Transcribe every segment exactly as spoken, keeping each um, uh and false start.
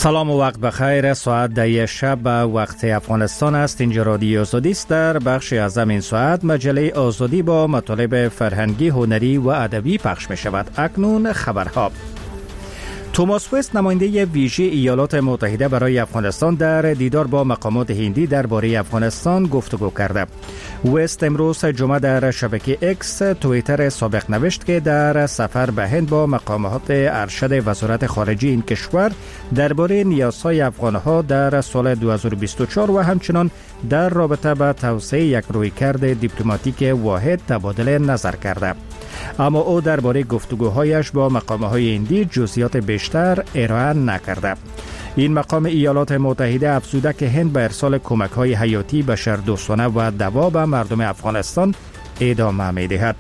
سلام و وقت بخیر. ساعت ده شب به وقت افغانستان است. اینجا رادیو آزادی است. در بخش از این ساعت مجله آزادی با مطالب فرهنگی، هنری و ادبی پخش می شود. اکنون خبرها. توماس وست، نماینده ویژه ایالات متحده برای افغانستان، در دیدار با مقامات هندی درباره افغانستان گفتگو کرده. وست امروز جمعه در شبکه اکس توییتر سابق نوشت که در سفر به هند با مقامات ارشد وزارت خارجه این کشور درباره نیازهای افغانها در سال دو هزار و بیست و چهار و همچنان در رابطه با توسعه یک رویکرد دیپلماتیک واحد تبادل نظر کرده. اما او درباره گفتگوهایش با مقامهای هندی جزئیات بیشتر ارائه نکرده. این مقام ایالات متحده افزوده که هند به ارسال کمک‌های حیاتی، بشردوستانه و دوا به مردم افغانستان ادامه می‌دهد.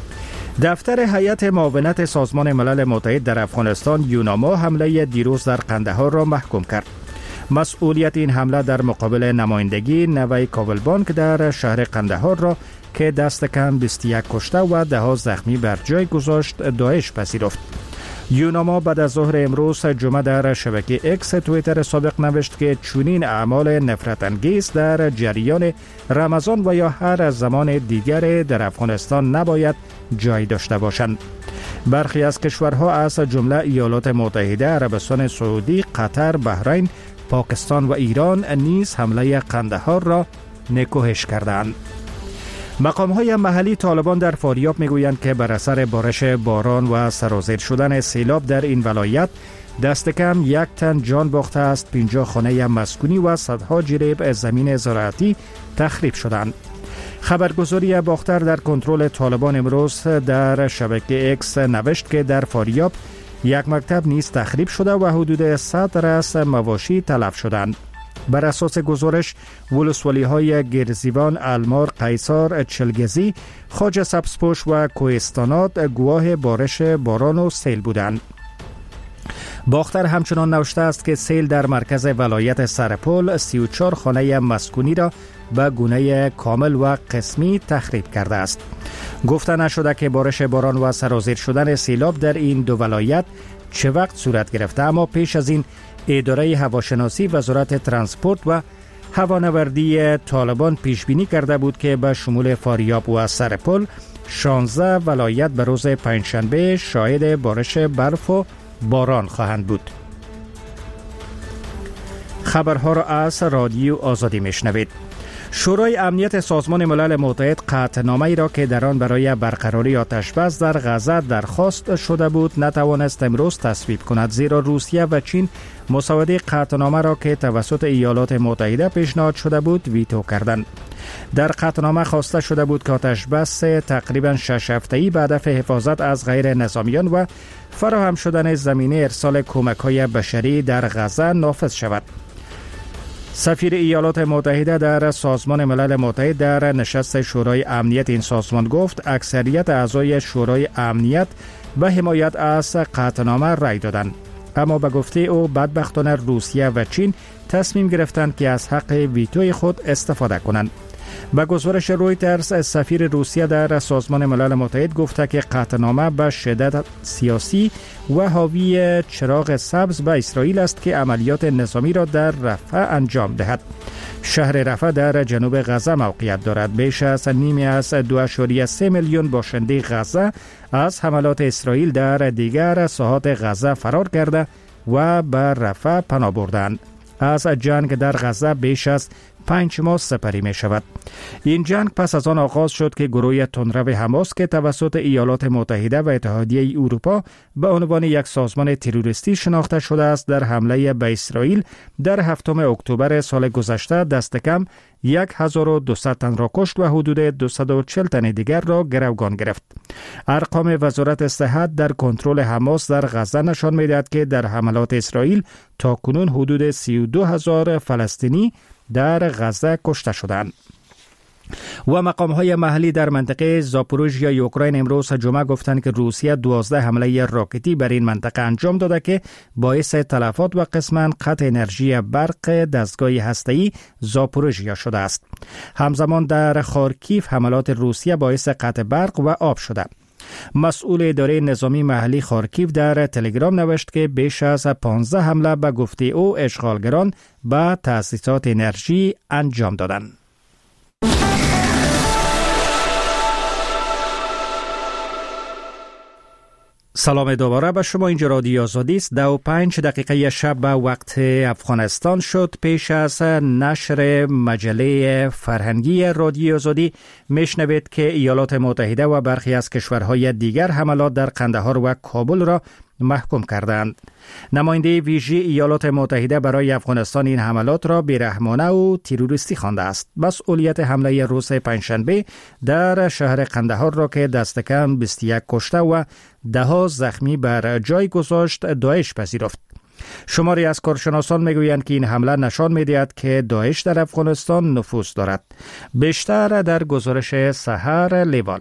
دفتر هیئت معاونت سازمان ملل متحد در افغانستان یوناما حمله دیروز در قندهار را محکوم کرد. مسئولیت این حمله در مقابل نمایندگی نوی کابلبانک در شهر قندهار را که دست کم بیست و یک کشته و ده ها زخمی بر جای گذاشت داعش پذیرفت. یوناما بعد از ظهر امروز جمعه در شبکه اکس توییتر سابق نوشت که چنین اعمال نفرت انگیز در جریان رمضان و یا هر زمان دیگر در افغانستان نباید جای داشته باشند. برخی از کشورها از جمله ایالات متحده، عربستان سعودی، قطر، بحرین، پاکستان و ایران نیز حمله قندهار را نکوهش کردند. مقام‌های محلی طالبان در فاریاب میگویند که بر اثر بارش باران و سرازیر شدن سیلاب در این ولایت دست کم یک تن جان باخته است، پنجاه خانه مسکونی و صدها جریب زمین زراعتی تخریب شدند. خبرگزاری باختر در کنترل طالبان امروز در شبکه اکس نوشت که در فاریاب یک مکتب نیز تخریب شده و حدود صد رأس مواشی تلف شدند. بر اساس گزارش، ولسوالی های گرزیوان، المار، قیصار، چلگزی، خواجه سبزپوش و کوهستانات گواه بارش باران و سیل بودند. باختر همچنان نوشته است که سیل در مرکز ولایت سرپل سی و چهار خانه مسکونی را به گونه کامل و قسمی تخریب کرده است. گفته نشده که بارش باران و سرازیر شدن سیلاب در این دو ولایت چه وقت صورت گرفته، اما پیش از این اداره هواشناسی وزارت ترانسپورت و هوانوردی طالبان پیش بینی کرده بود که به شمول فاریاب و سرپل شانزده ولایت به روز پنجشنبه شاهد بارش برف و باران خواهند بود. خبرها را از رادیو آزادی میشنوید. شورای امنیت سازمان ملل متحد قطعنامه‌ای را که در آن برای برقراری آتش‌بس در غزه درخواست شده بود نتوانست امروز تصویب کند، زیرا روسیه و چین مسوده قطعنامه را که توسط ایالات متحده پیشنهاد شده بود ویتو کردند. در قطعنامه خواسته شده بود که آتش‌بس تقریباً شش هفته‌ای به هدف حفاظت از غیر نظامیان و فراهم شدن زمینه ارسال کمک‌های بشری در غزه نافذ شود. سفیر ایالات متحده در سازمان ملل متحد در نشست شورای امنیت این سازمان گفت اکثریت اعضای شورای امنیت به حمایت از قطعنامه رای دادند، اما به گفته او بدبختانه روسیه و چین تصمیم گرفتند که از حق ویتوی خود استفاده کنند. به گزارش رویترز، سفیر روسیه در سازمان ملل متحد گفته که قطعنامه به شدت سیاسی و حاوی چراغ سبز به اسرائیل است که عملیات نظامی را در رفح انجام دهد. شهر رفح در جنوب غزه موقعیت دارد. بیش از نیمی از دو ممیز سه میلیون باشنده غزه از حملات اسرائیل در دیگر ساحات غزه فرار کرده و به رفح پناه بردند. از جنگ در غزه بیش از پنج ماه سپری می شود. این جنگ پس از آن آغاز شد که گروه تندرو حماس که توسط ایالات متحده و اتحادیه اروپا به عنوان یک سازمان تروریستی شناخته شده است، در حمله به اسرائیل در هفتم اکتبر سال گذشته دست کم هزار و دویست تن را کشت و حدود دویست و چهل تن دیگر را گروگان گرفت. ارقام وزارت صحت در کنترل حماس در غزه نشان می‌دهد که در حملات اسرائیل تاکنون حدود سی و دو هزار فلسطینی در غزه کشته شدند. و مقام‌های محلی در منطقه زاپوروژیا اوکراین امروز جمعه گفتند که روسیه دوازده حمله راکتی بر این منطقه انجام داده که باعث تلفات و قسماً قطع انرژی برق دستگاه هسته‌ای زاپوروژیا شده است. همزمان در خارکیف حملات روسیه باعث قطع برق و آب شده. مسئول اداره نظامی محلی خارکیو در تلگرام نوشت که بیش از پانزده حمله به گفته او اشغالگران به تأسیسات انرژی انجام دادند. سلام دوباره به شما. اینجا رادیو آزادی است. دو و پنج دقیقه شب به وقت افغانستان شد. پیش از نشر مجله فرهنگی رادیو آزادی میشنوید که ایالات متحده و برخی از کشورهای دیگر حملات در قندهار و کابل را محکوم کردند. نماینده ویژه ایالات متحده برای افغانستان این حملات را بیرحمانه و تروریستی خوانده است. مسئولیت حمله روز پنجشنبه در شهر قندهار را که دست کم بیست و یک کشته و ده ها زخمی بر جای گذاشت داعش پذیرفت. شماری از کارشناسان میگویند که این حمله نشان میدهد که داعش در افغانستان نفوذ دارد. بیشتر در گزارش سحر لیوال.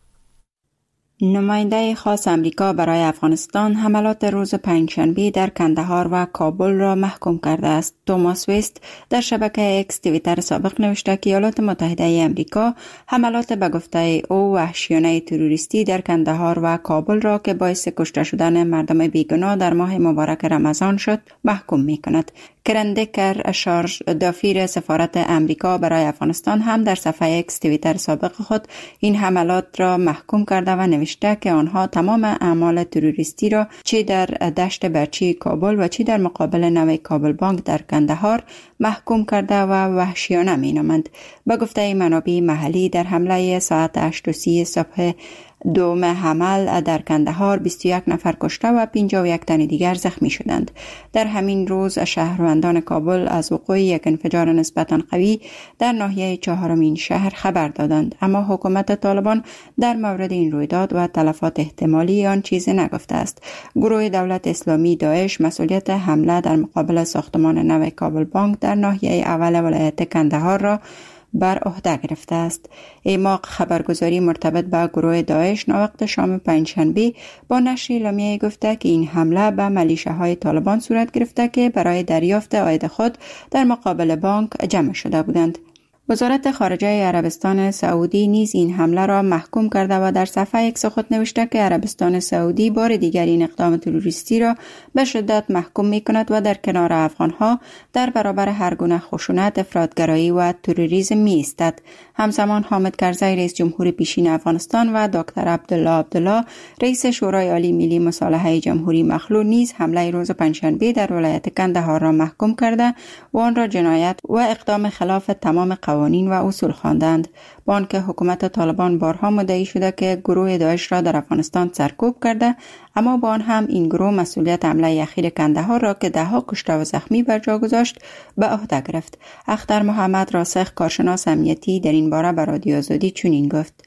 نماینده خاص امریکا برای افغانستان حملات روز پنجشنبه در کندهار و کابل را محکوم کرده است. توماس ویست در شبکه اکس توییتر سابق نوشته که ایالات متحده امریکا حملات به گفته او وحشیانه تروریستی در کندهار و کابل را که باعث کشته شدن مردم بیگناه در ماه مبارک رمضان شد محکوم می کند. کرندکر شارژ دافیر سفارت امریکا برای افغانستان هم در صفحه اکس توییتر سابق خود این حملات را محکوم کرده و نوشته که آنها تمام اعمال تروریستی را چه در دشت برچی کابل و چه در مقابل نوع کابل بانک در کندهار محکوم کرده و وحشیانه می نامند. به گفته منابع محلی در حمله ساعت هشت و سی صبح دوم حمل در کندهار بیست و یک نفر کشته و پنجاه و یک تن دیگر زخمی شدند. در همین روز شهروندان کابل از وقوع یک انفجار نسبتاً قوی در ناحیه چهارمین شهر خبر دادند، اما حکومت طالبان در مورد این رویداد و تلفات احتمالی آن چیزی نگفته است. گروه دولت اسلامی داعش مسئولیت حمله در مقابل ساختمان نو کابل بانک در ناحیه اول ولایت کندهار را بر عهده گرفته است. ایماق خبرگزاری مرتبط به گروه داعش ناوقت شام پنجشنبه با نشر اعلامیه گفته که این حمله به ملیشه‌های طالبان صورت گرفته که برای دریافت عاید خود در مقابل بانک جمع شده بودند. وزارت خارجه عربستان سعودی نیز این حمله را محکوم کرده و در صفحه اکس خود نوشته که عربستان سعودی بار دیگر این اقدام تروریستی را به شدت محکوم می کند و در کنار افغانها در برابر هر گونه خشونت، افراطگرایی و تروریسم می ایستد. همزمان حامد کرزی رئیس جمهور پیشین افغانستان و دکتر عبدالله عبدالله رئیس شورای عالی ملی مصالحه جمهوری مخلوع نیز حمله روز پنجشنبه در ولایت کندهار را محکوم کرده و آن را جنایت و اقدام خلاف تمام قوانین و اصول خواندند. با آنکه حکومت طالبان بارها مدعی شده که گروه داعش را در افغانستان سرکوب کرده، اما با آن هم این گروه مسئولیت حمله اخیر کندهار را که ده ها کشته و زخمی بر جا گذاشت به عهده گرفت. اختر محمد راسخ کارشناس امنیتی در این باره به رادیو آزادی چنین گفت: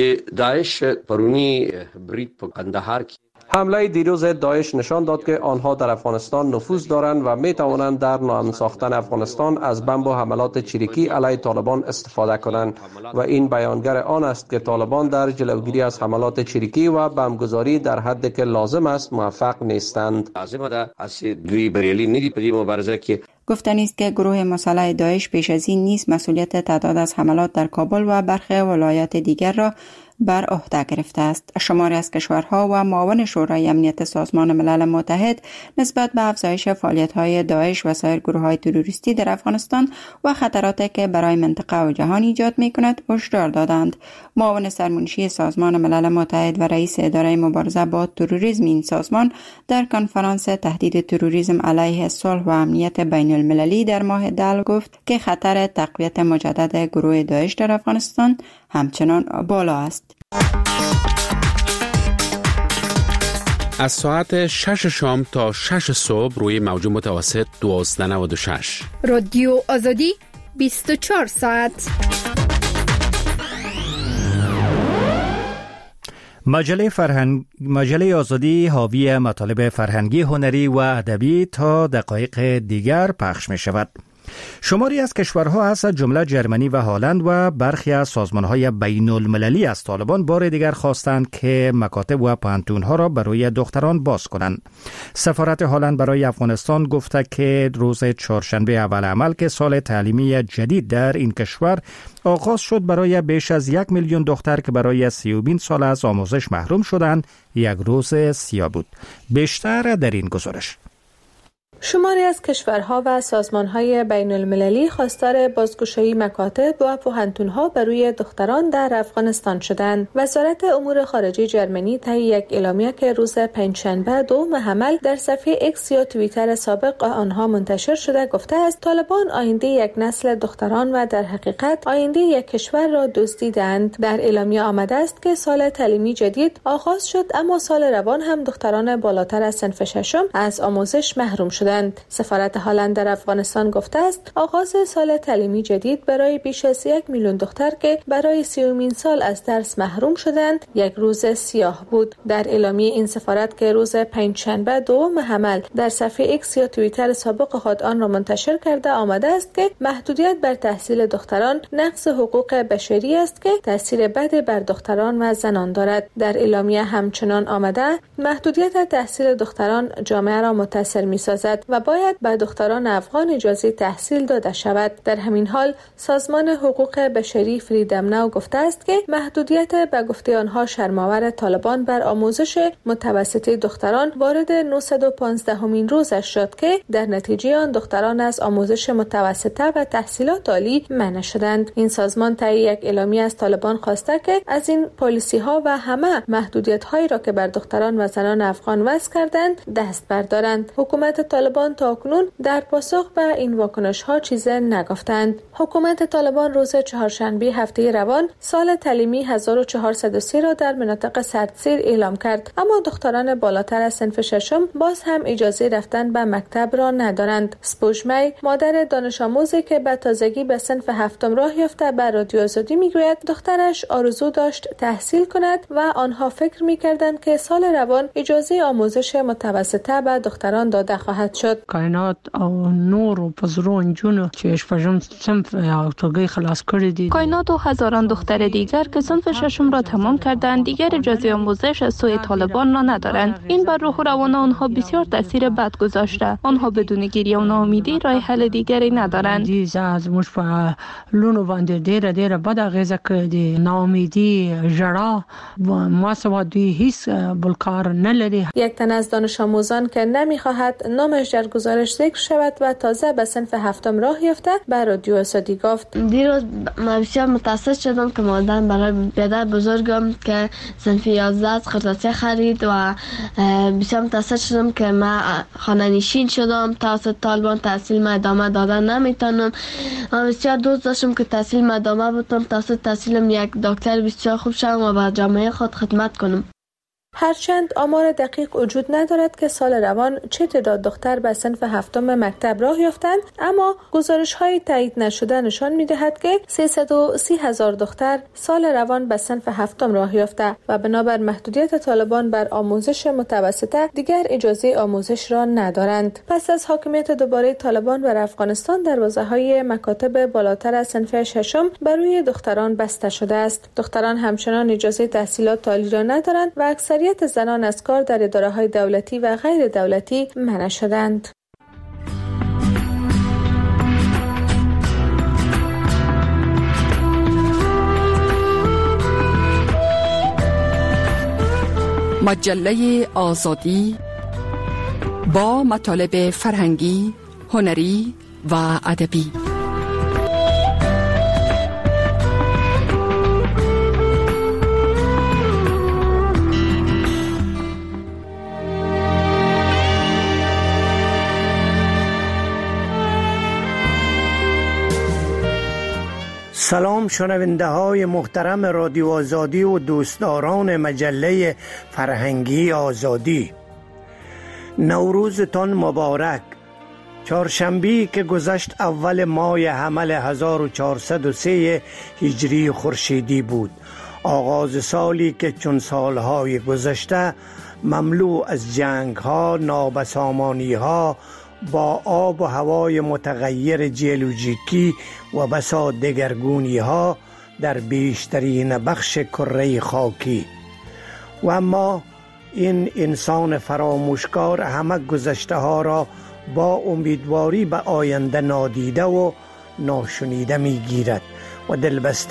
داعش پرونی برید په کندهار حمله دیروز داعش نشان داد که آنها در افغانستان نفوذ دارند و می توانند در ناامن ساختن افغانستان از بمب و حملات چریکی علیه طالبان استفاده کنند و این بیانگر آن است که طالبان در جلوگیری از حملات چریکی و بمبگذاری در حدی که لازم است موفق نیستند. لازم ده از دوی بریالی ندی په دې مبارزه کې. گفتنی است که گروه مسلح داعش پیش از این نیز مسئولیت تعداد از حملات در کابل و برخی ولایات دیگر را بر عهده گرفته است. شماری از کشورها و معاون شورای امنیت سازمان ملل متحد نسبت به افزایش فعالیت‌های داعش و سایر گروه‌های تروریستی در افغانستان و خطراتی که برای منطقه و جهان ایجاد می‌کند هشدار دادند. معاون سرمنشی سازمان ملل متحد و رئیس اداره مبارزه با تروریسم این سازمان در کنفرانس تهدید تروریسم علیه صلح و امنیت بین المللی در ماه دل گفت که خطر تقویت مجدد گروه داعش در افغانستان همچنان بالا است. از ساعت شش شام تا شش صبح روی موج متوسط دوازده نود و شش رادیو آزادی بیست و چهار ساعت. مجله فرهنگ مجله آزادی حاوی مطالب فرهنگی، هنری و ادبی تا دقایق دیگر پخش می شود. شماری از کشورها از جمله جرمنی و هلند و برخی از سازمان‌های بین المللی از طالبان بار دیگر خواستند که مکاتب و پانتون‌ها را برای دختران باز کنند. سفارت هلند برای افغانستان گفته که روز چهارشنبه اول عمل که سال تعلیمی جدید در این کشور آغاز شد برای بیش از یک میلیون دختر که برای سیومین سال از آموزش محروم شدند یک روز سیاه بود. بیشتر در این گزارش. شماری از کشورها و سازمانهای بین المللی خواستار بازگشایی مکاتب و پوهنتونها بر روی دختران در افغانستان شدند. وزارت امور خارجه جرمنی طی یک اعلامیه که روز پنجشنبه دوم حمل در صفحه ایکس یا توییتر سابق آنها منتشر شده گفته است طالبان آینده یک نسل دختران و در حقیقت آینده یک کشور را دزدیدند. در اعلامیه آمده است که سال تعلیمی جدید آغاز شد اما سال روان هم دختران بالاتر از صنف ششم از آموزش محروم شدند. سفارت هلند در افغانستان گفته است آغاز سال تعلیمی جدید برای بیش از یک میلیون دختر که برای سیومین سال از درس محروم شدند یک روز سیاه بود. در اعلامیه این سفارت که روز پنجشنبه دوم حمل در صفحه ایکس یا توییتر سابق خود آن را منتشر کرده آمده است که محدودیت بر تحصیل دختران نقض حقوق بشری است که تاثیر بد بر دختران و زنان دارد. در اعلامیه همچنان آمده محدودیت تحصیل دختران جامعه را متاثر می‌سازد و باید به دختران افغان اجازه تحصیل داده شود. در همین حال سازمان حقوق بشری فریدم ناو گفته است که محدودیت به گفته آنها شرم‌آور طالبان بر آموزش متوسطه دختران وارد نهصد و پانزده همین روزش شد که در نتیجه آن دختران از آموزش متوسطه و تحصیلات عالی منع شدند. این سازمان طی یک اعلامیه از طالبان خواسته که از این پالیسی‌ها و همه محدودیت‌هایی را که بر دختران و زنان افغان وضع کردند دست بردارند. حکومت طالبان تا کنون در پاسخ به این واکنش‌ها چیزی نگفتند. حکومت طالبان روز چهارشنبه هفته روان سال تعلیمی هزار و چهارصد و سه را در مناطق سردسیر اعلام کرد اما دختران بالاتر از صنف ششم باز هم اجازه رفتن به مکتب را ندارند. سپوژمی مادر دانش آموزی که به تازگی به صنف هفتم راه یافته به رادیو آزادی میگوید دخترش آرزو داشت تحصیل کند و آنها فکر می‌کردند که سال روان اجازه آموزش متوسطه به دختران داده خواهد شد. کائنات او نور او پزرون جنو چې شپږم صنف او توګه خلاص کړی دي. کائنات و هزاران دختر دیگر که صنف ششم را تمام کردند دیگر اجازه آموزش از سوی طالبان را ندارند. این بر روح و روان آنها بسیار تاثیر بد گذاشته. آنها بدون گریه و ناامیدی راه حل دیگری ندارند. دي از موږ په لونو باندې ډیره ډیره بد اغیزه کړې. ناامیدی ژړا و ماسوا دوی هیڅ بلکار نه لري. یک تن از دانش آموزان که نمیخواهد نامش در گزارش ذکر شود و تازه به صنف هفتم راه یافته به رادیو آزادی گفت دیروز من بسیار متاسف شدم که مادرم برای پدر بزرگم که صنف یازده از خرطاسی خرید و بسیار متاسف شدم که من خانه نشین شدم توسط طالبان تحصیل ما ادامه دادن نمیتونم. من بسیار دوست داشتم که تحصیل ما ادامه بدم توسط تحصیلم یک دکتر بسیار خوب شدم و به جامعه خود خدمت کنم. هرچند آمار دقیق وجود ندارد که سال روان چه تعداد دختر به صنف هفتم مکتب راه یافتند اما گزارش‌های تایید نشده نشان می‌دهد که سیصد و سی هزار دختر سال روان به صنف هفتم راه یافته و بنابر محدودیت طالبان بر آموزش متوسطه دیگر اجازه آموزش را ندارند. پس از حاکمیت دوباره طالبان بر افغانستان دروازه‌های مکاتب بالاتر از صنف ششم بر روی دختران بسته شده است. دختران همچنان اجازه تحصیلات عالی را ندارند و اکثریت زنان از کار در اداره‌های دولتی و غیر دولتی منع شدند. مجله آزادی با مطالب فرهنگی، هنری و ادبی. سلام شنونده های محترم رادیو آزادی و دوستداران مجله فرهنگی آزادی، نوروزتان مبارک. چهارشنبه که گذشت اول ماه حمل هزار و چهارصد و سه هجری خورشیدی بود، آغاز سالی که چون سالهای گذشته مملو از جنگ ها، نابسامانی ها با آب و هوای متغیر ژئولوژیکی و بسا دگرگونی ها در بیشترین بخش کره خاکی. و اما این انسان فراموشکار همه گذشته ها را با امیدواری به آینده نادیده و ناشنیده می گیرد و دلبسته